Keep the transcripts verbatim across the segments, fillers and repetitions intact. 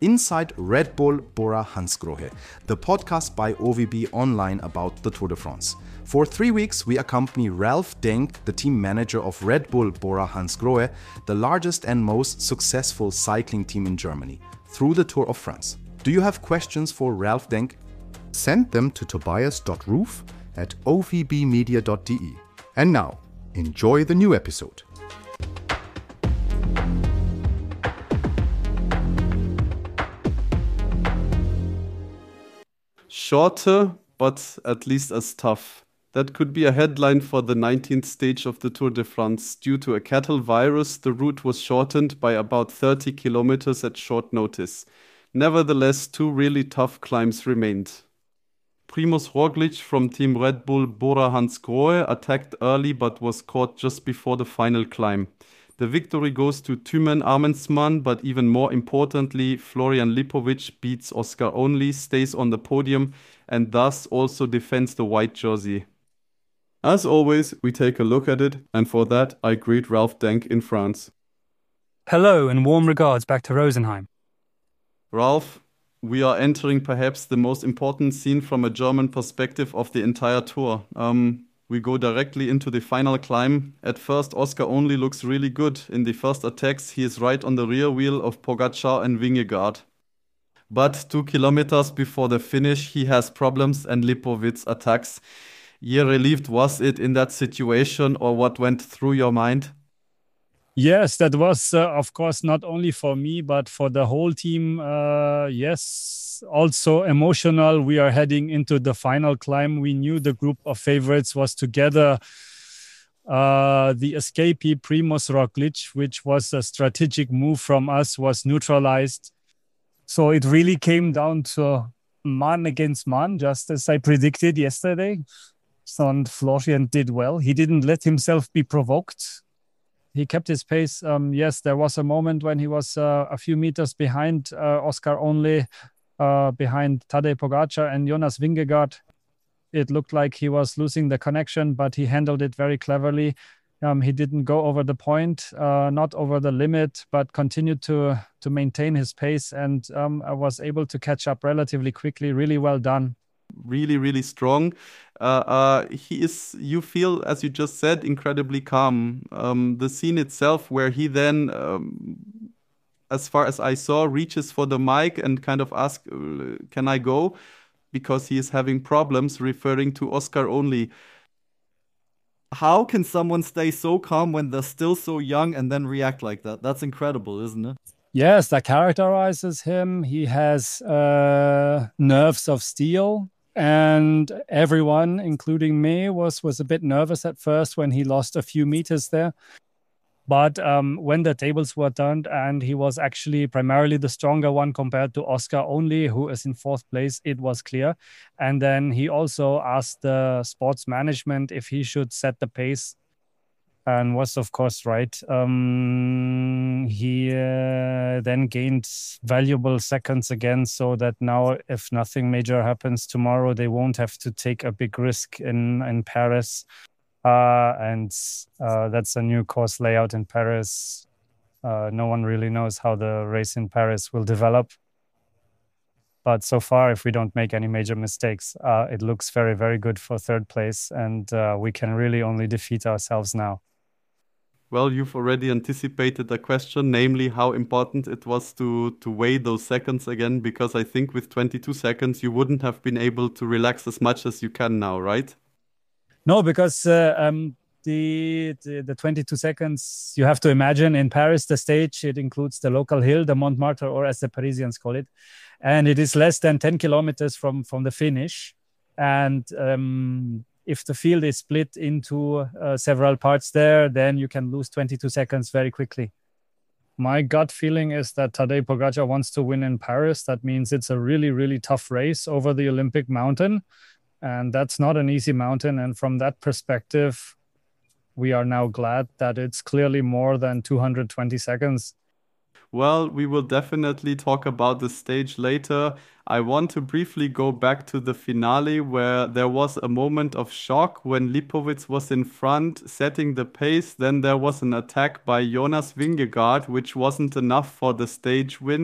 Inside Red Bull Bora Hansgrohe, the podcast by O V B Online about the Tour de France. For three weeks, we accompany Ralph Denk, the team manager of Red Bull Bora Hansgrohe, the largest and most successful cycling team in Germany, through the Tour of France. Do you have questions for Ralph Denk? Send them to tobias dot roof at o v b media dot d e. And now, enjoy the new episode. Shorter, but at least as tough. That could be a headline for the nineteenth stage of the Tour de France. Due to a cattle virus, the route was shortened by about thirty kilometers at short notice. Nevertheless, two really tough climbs remained. Primož Roglič from Team Red Bull Bora Hansgrohe attacked early but was caught just before the final climb. The victory goes to Thymen Armendsman, but even more importantly, Florian Lipovic beats Oscar Only, stays on the podium, and thus also defends the white jersey. As always, we take a look at it, and for that, I greet Ralph Denk in France. Hello, and warm regards back to Rosenheim. Ralph, we are entering perhaps the most important scene from a German perspective of the entire tour. Um, we go directly into the final climb. At first, Oscar Only looks really good. In the first attacks, he is right on the rear wheel of Pogačar and Vingegaard. But two kilometers before the finish, he has problems and Lipovic attacks. Yeah, relieved was it in that situation, or what went through your mind? Yes, that was, uh, of course, not only for me, but for the whole team. Uh, yes, also emotional. We are heading into the final climb. We knew the group of favorites was together. Uh, the escapee, Primož Roglič, which was a strategic move from us, was neutralized. So it really came down to man against man, just as I predicted yesterday. So, and Florian did well. He didn't let himself be provoked. He kept his pace. Um, yes, there was a moment when he was uh, a few meters behind uh, Oscar Only, uh, behind Tadej Pogačar and Jonas Vingegaard. It looked like he was losing the connection, but he handled it very cleverly. Um, he didn't go over the point, uh, not over the limit, but continued to to maintain his pace, and um, I was able to catch up relatively quickly. Really well done. Really, really strong. Uh, uh, he is, you feel, as you just said, incredibly calm. Um, the scene itself where he then, um, as far as I saw, reaches for the mic and kind of asks, can I go? Because he is having problems, referring to Oscar Only. How can someone stay so calm when they're still so young and then react like that? That's incredible, isn't it? Yes, that characterizes him. He has uh, nerves of steel. And everyone, including me, was, was a bit nervous at first when he lost a few meters there. But um, when the tables were turned and he was actually primarily the stronger one compared to Oscar Only, who is in fourth place, it was clear. And then he also asked the sports management if he should set the pace, and was, of course, right. Um, he uh, then gained valuable seconds again, so that now, if nothing major happens tomorrow, they won't have to take a big risk in, in Paris. Uh, and uh, that's a new course layout in Paris. Uh, no one really knows how the race in Paris will develop. But so far, if we don't make any major mistakes, uh, it looks very, very good for third place. And uh, we can really only defeat ourselves now. Well, you've already anticipated the question, namely how important it was to, to weigh those seconds again, because I think with twenty-two seconds, you wouldn't have been able to relax as much as you can now, right? No, because uh, um, the, the the twenty-two seconds, you have to imagine in Paris, the stage, it includes the local hill, the Montmartre, or as the Parisians call it. And it is less than ten kilometers from, from the finish. And um, if the field is split into uh, several parts there, then you can lose twenty-two seconds very quickly. My gut feeling is that Tadej Pogačar wants to win in Paris. That means it's a really, really tough race over the Olympic mountain. And that's not an easy mountain. And from that perspective, we are now glad that it's clearly more than two hundred twenty seconds. Well, we will definitely talk about the stage later. I want to briefly go back to the finale where there was a moment of shock when Lipovic was in front, setting the pace. Then there was an attack by Jonas Vingegaard, which wasn't enough for the stage win.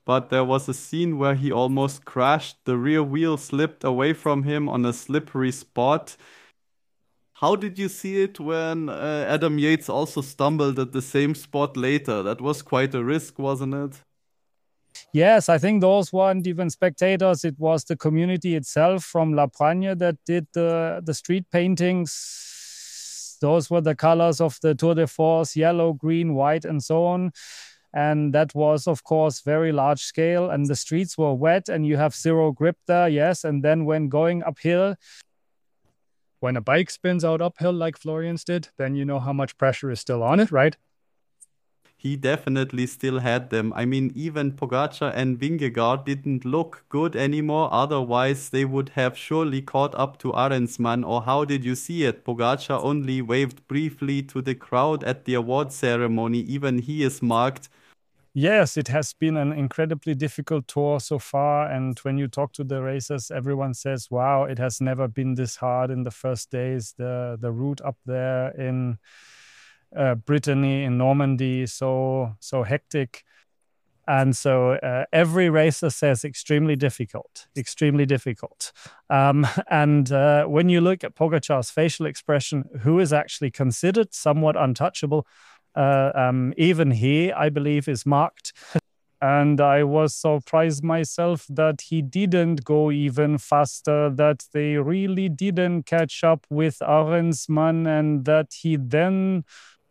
but there was a scene where he almost crashed. The rear wheel slipped away from him on a slippery spot. How did you see it when uh, Adam Yates also stumbled at the same spot later? That was quite a risk, wasn't it? Yes, I think those weren't even spectators. It was the community itself from La Pragne that did the, the street paintings. Those were the colors of the Tour de Force, yellow, green, white, and so on. And that was, of course, very large scale. And the streets were wet and you have zero grip there, yes. And then when going uphill, when a bike spins out uphill like Florian's did, then you know how much pressure is still on it, right? He definitely still had them. I mean, even Pogacar and Vingegaard didn't look good anymore. Otherwise, they would have surely caught up to Arensman. Or how did you see it? Pogacar only waved briefly to the crowd at the award ceremony. Even he is marked. Yes, it has been an incredibly difficult tour so far. And when you talk to the racers, everyone says, wow, it has never been this hard in the first days. The, the route up there in Uh, Brittany, in Normandy, so so hectic. And so uh, every racer says extremely difficult, extremely difficult. Um, and uh, when you look at Pogacar's facial expression, who is actually considered somewhat untouchable, uh, um, even he, I believe, is marked. And I was surprised myself that he didn't go even faster, that they really didn't catch up with Arensman, and that he then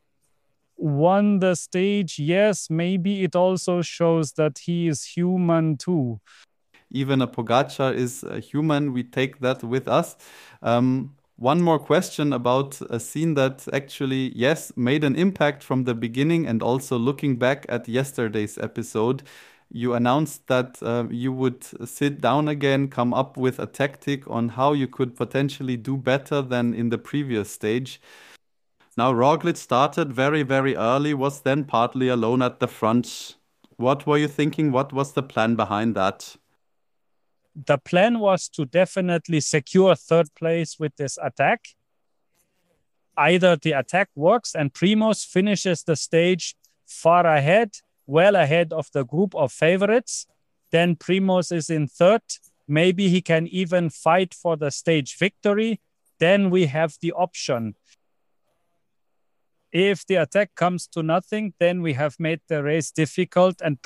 won the stage. Yes, maybe it also shows that he is human too. Even a Pogacar is a human. We take that with us. Um, one more question about a scene that actually, yes, made an impact from the beginning, and also looking back at yesterday's episode. You announced that uh, you would sit down again, come up with a tactic on how you could potentially do better than in the previous stage. Now, Roglic started very, very early, was then partly alone at the front. What were you thinking? What was the plan behind that? The plan was to definitely secure third place with this attack. Either the attack works and Primoz finishes the stage far ahead, well ahead of the group of favorites. Then Primoz is in third. Maybe he can even fight for the stage victory. Then we have the option. If the attack comes to nothing, then we have made the race difficult and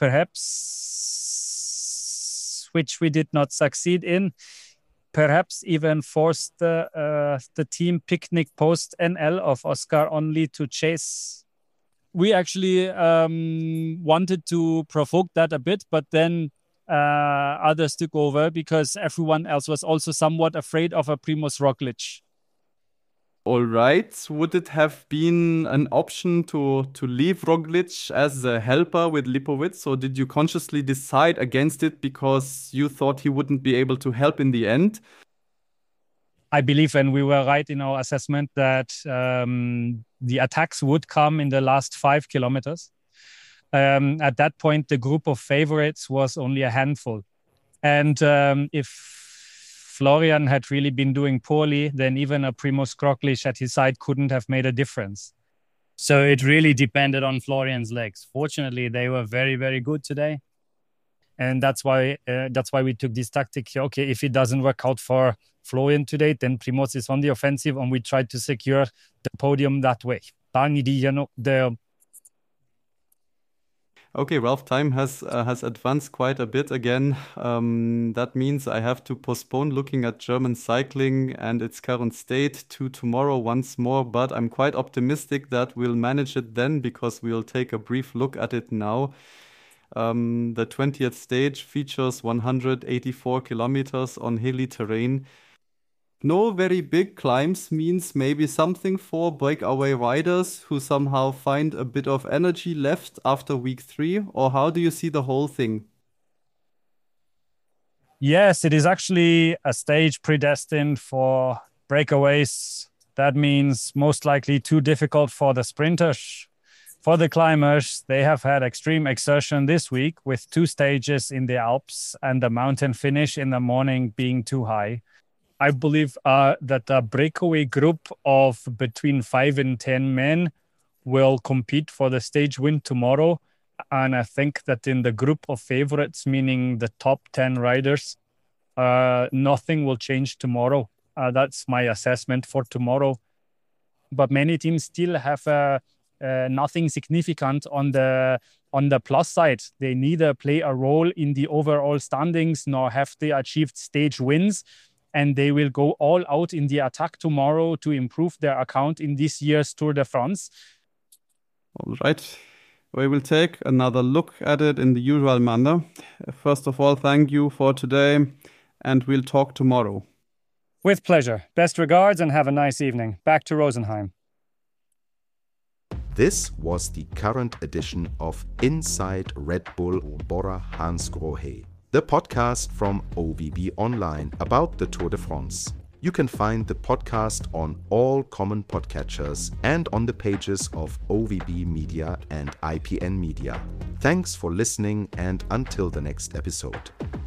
perhaps, which we did not succeed in, perhaps even forced the, uh, the team picnic post N L of Oscar only to chase. We actually um, wanted to provoke that a bit, but then uh, others took over because everyone else was also somewhat afraid of a Primoz Roglic. All right. Would it have been an option to, to leave Roglic as a helper with Lipovic, or did you consciously decide against it because you thought he wouldn't be able to help in the end? I believe, and we were right in our assessment, that um, the attacks would come in the last five kilometers. Um, at that point, the group of favorites was only a handful. And um, if Florian had really been doing poorly, then even a Primoz Roglic at his side couldn't have made a difference. So it really depended on Florian's legs. Fortunately, they were very, very good today. And that's why uh, that's why we took this tactic. Okay, if it doesn't work out for Florian today, then Primoz is on the offensive and we tried to secure the podium that way. Okay, Ralph, time has uh, has advanced quite a bit again. Um, that means I have to postpone looking at German cycling and its current state to tomorrow once more. But I'm quite optimistic that we'll manage it then, because we'll take a brief look at it now. Um, the twentieth stage features one hundred eighty-four kilometers on hilly terrain. No very big climbs means maybe something for breakaway riders who somehow find a bit of energy left after week three, or how do you see the whole thing? Yes, it is actually a stage predestined for breakaways. That means most likely too difficult for the sprinters. For the climbers, they have had extreme exertion this week with two stages in the Alps and the mountain finish in the morning being too high. I believe uh, that a breakaway group of between five and ten men will compete for the stage win tomorrow. And I think that in the group of favorites, meaning the top ten riders, uh, nothing will change tomorrow. Uh, that's my assessment for tomorrow. But many teams still have uh, uh, nothing significant on the on the plus side. They neither play a role in the overall standings, nor have they achieved stage wins. And they will go all out in the attack tomorrow to improve their account in this year's Tour de France. All right. We will take another look at it in the usual manner. First of all, thank you for today, and we'll talk tomorrow. With pleasure. Best regards and have a nice evening. Back to Rosenheim. This was the current edition of Inside Red Bull Bora Hansgrohe, the podcast from O V B Online about the Tour de France. You can find the podcast on all common podcatchers and on the pages of O V B Media and I P N Media. Thanks for listening, and until the next episode.